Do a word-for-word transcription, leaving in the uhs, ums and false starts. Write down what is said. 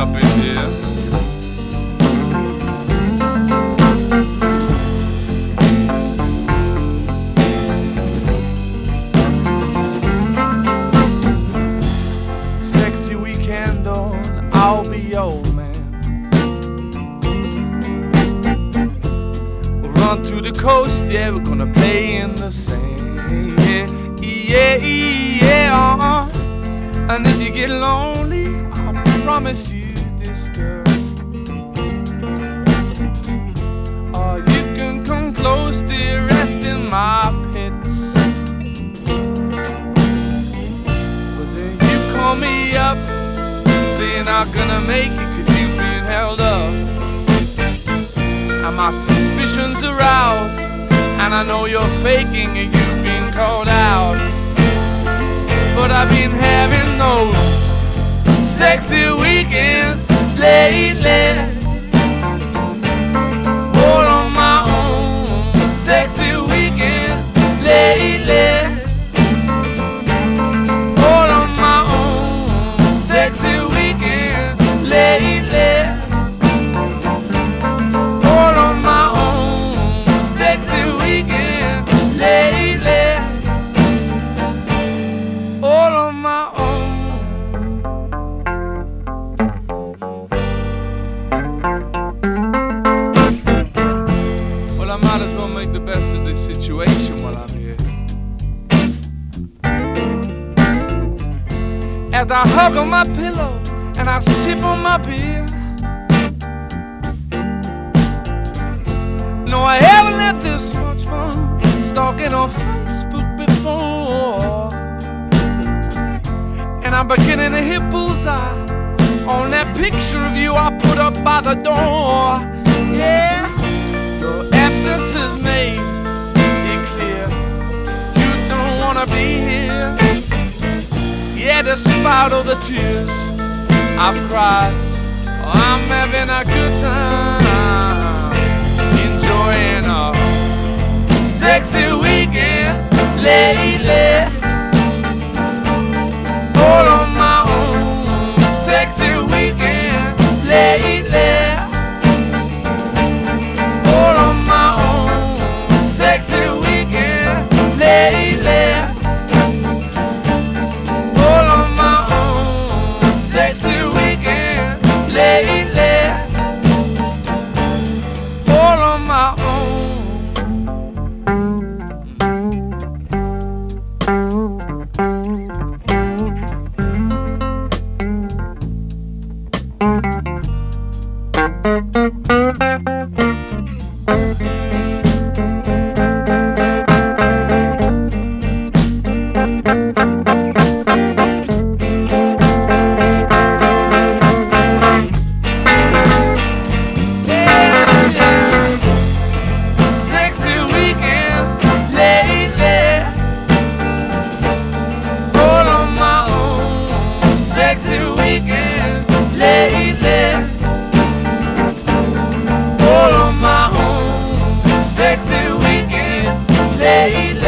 up in here. Sexy weekend on, I'll be your man. We'll run to the coast, yeah, we're gonna play in the sand. Yeah, yeah, yeah, uh-uh. And if you get lonely, I promise you this, girl. Oh, you can come close, dear, rest in my pits. But then you call me up, say you're not gonna make it cause you've been held up. And my suspicions aroused, and I know you're faking and you've been called out. But I've been having those sexy weekends lately, all on my own. Sexy weekend lately, all on my own. Sexy weekend lately, all on my own. Sexy weekend lately, all on my own. Well, I might as well make the best of this situation while I'm here. As I hug on my pillow and I sip on my beer, no, I haven't had this much fun stalking on Facebook before. And I'm beginning to hit bullseye on that picture of you I put up by the door. Yeah, the absence has made it clear you don't wanna be here. Yeah, despite all the tears I've cried, I'm having a good time, enjoying a sexy weekend lately, all on my own. Sexy weekend lately, all on my own. Sexy weekend lately, all on my own. Sexy weekend lately, all on my own. Sexy weekend lately, all on my own. Sexy weekend lately.